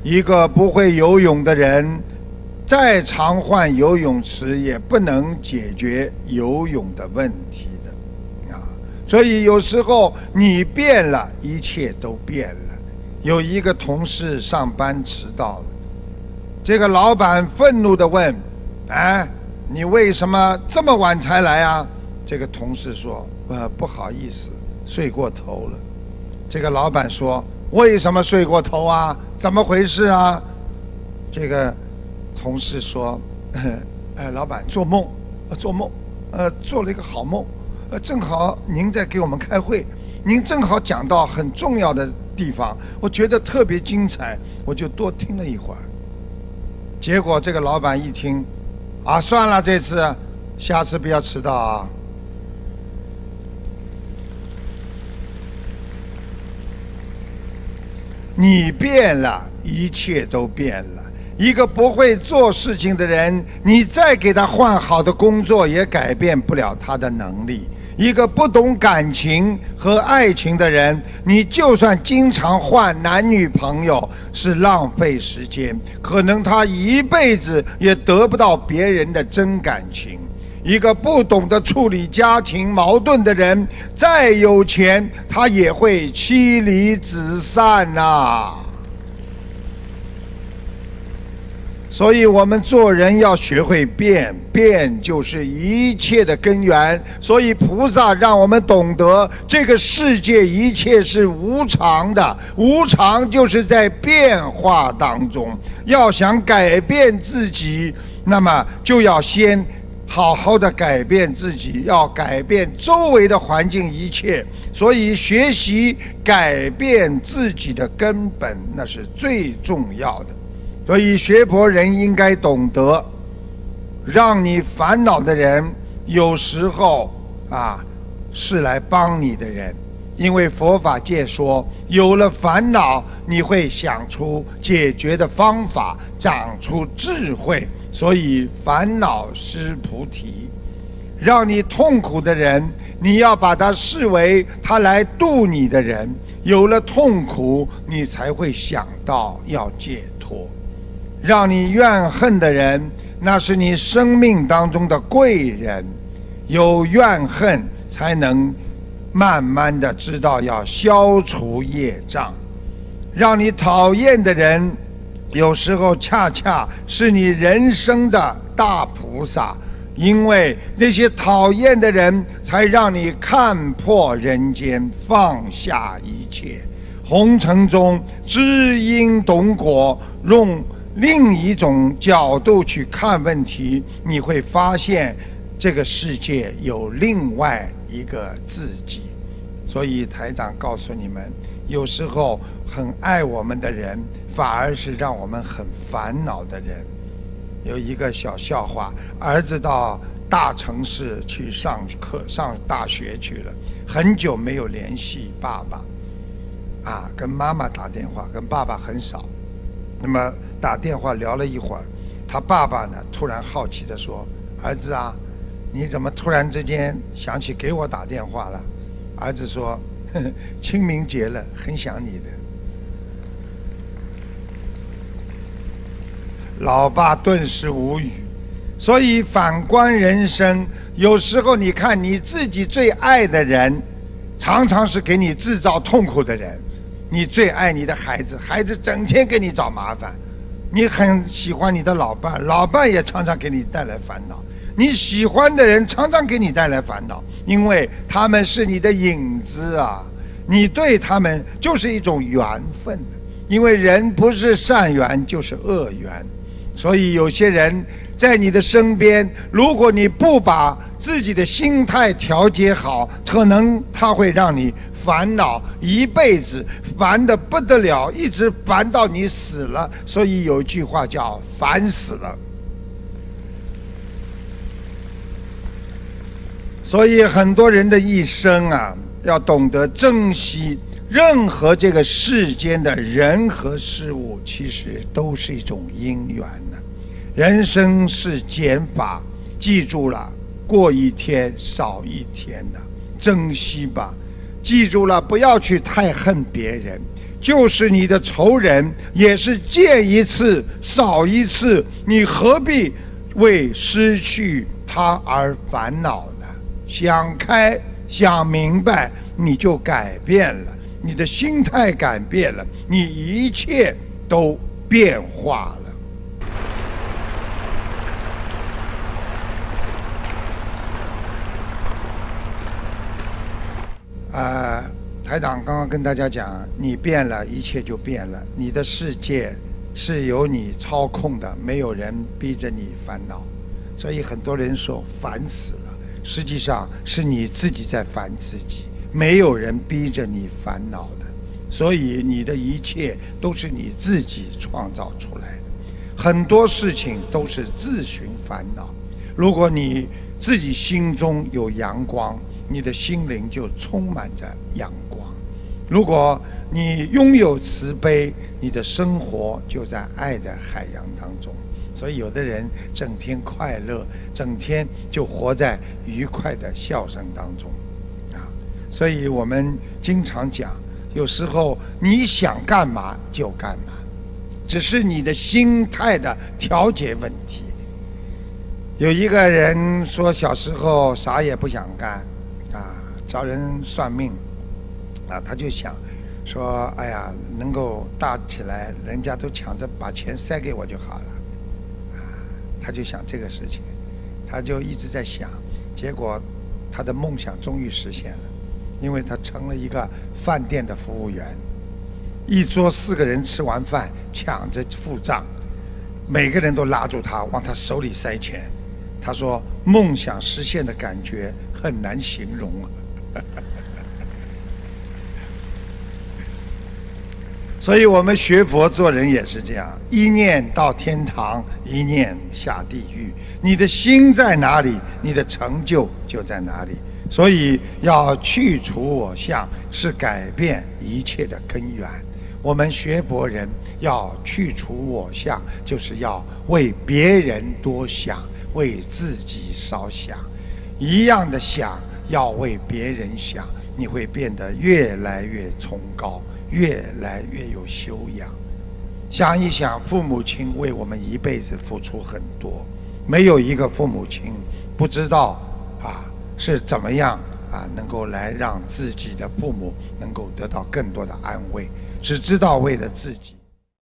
一个不会游泳的人，再常换游泳池也不能解决游泳的问题的啊！所以有时候你变了，一切都变了。有一个同事上班迟到了，这个老板愤怒地问：哎，你为什么这么晚才来啊？这个同事说：不好意思，睡过头了。这个老板说：为什么睡过头啊？怎么回事啊？这个同事说：老板做梦，做了一个好梦，正好您在给我们开会，您正好讲到很重要的地方，我觉得特别精彩，我就多听了一会儿。结果这个老板一听，算了，这次下次不要迟到啊。你变了，一切都变了。一个不会做事情的人，你再给他换好的工作，也改变不了他的能力。一个不懂感情和爱情的人，你就算经常换男女朋友，是浪费时间，可能他一辈子也得不到别人的真感情。一个不懂得处理家庭矛盾的人，再有钱他也会妻离子散啊。所以我们做人要学会变，变就是一切的根源。所以菩萨让我们懂得，这个世界一切是无常的，无常就是在变化当中。要想改变自己，那么就要先好好的改变自己，要改变周围的环境一切。所以学习改变自己的根本，那是最重要的。所以学佛人应该懂得，让你烦恼的人有时候是来帮你的人。因为佛法界说，有了烦恼你会想出解决的方法，长出智慧。所以烦恼失菩提。让你痛苦的人，你要把他视为他来度你的人。有了痛苦，你才会想到要解脱。让你怨恨的人，那是你生命当中的贵人。有怨恨才能慢慢的知道要消除业障。让你讨厌的人，有时候恰恰是你人生的大菩萨。因为那些讨厌的人，才让你看破人间，放下一切。红尘中知因懂果，用另一种角度去看问题，你会发现这个世界有另外一个自己。所以台长告诉你们，有时候很爱我们的人，反而是让我们很烦恼的人。有一个小笑话，儿子到大城市去上课，上大学去了，很久没有联系爸爸跟妈妈打电话，跟爸爸很少。那么打电话聊了一会儿，他爸爸呢突然好奇地说：儿子啊，你怎么突然之间想起给我打电话了？儿子说：清明节了，很想你的。老爸顿时无语。所以反观人生，有时候你看你自己最爱的人，常常是给你制造痛苦的人。你最爱你的孩子，孩子整天给你找麻烦。你很喜欢你的老伴，老伴也常常给你带来烦恼。你喜欢的人常常给你带来烦恼，因为他们是你的影子啊，你对他们就是一种缘分。因为人不是善缘就是恶缘。所以有些人在你的身边，如果你不把自己的心态调节好，可能他会让你烦恼一辈子，烦得不得了，一直烦到你死了。所以有句话叫烦死了。所以很多人的一生要懂得珍惜任何这个世间的人和事物，其实都是一种因缘的。人生是减法，记住了，过一天少一天的，珍惜吧。记住了，不要去太恨别人， 就是你的仇人，也是见一次少一次，你何必为失去他而烦恼呢？想开想明白，你就改变了，你的心态改变了，你一切都变化了。台长刚刚跟大家讲，你变了，一切就变了。你的世界是由你操控的，没有人逼着你烦恼。所以很多人说烦死了，实际上是你自己在烦自己，没有人逼着你烦恼的。所以你的一切都是你自己创造出来的，很多事情都是自寻烦恼。如果你自己心中有阳光，你的心灵就充满着阳光。如果你拥有慈悲，你的生活就在爱的海洋当中。所以有的人整天快乐，整天就活在愉快的笑声当中所以我们经常讲，有时候你想干嘛就干嘛，只是你的心态的调节问题。有一个人说小时候啥也不想干找人算命他就想说，哎呀，能够大起来，人家都抢着把钱塞给我就好了他就想这个事情，他就一直在想，结果他的梦想终于实现了，因为他成了一个饭店的服务员，一桌4个人吃完饭抢着付账，每个人都拉住他往他手里塞钱。他说梦想实现的感觉很难形容所以我们学佛做人也是这样，一念到天堂，一念下地狱。你的心在哪里，你的成就就在哪里。所以要去除我相，是改变一切的根源。我们学佛人要去除我相，就是要为别人多想，为自己少想。一样的想，要为别人想，你会变得越来越崇高，越来越有修养。想一想，父母亲为我们一辈子付出很多，没有一个父母亲不知道是怎么样能够来让自己的父母能够得到更多的安慰，只知道为了自己。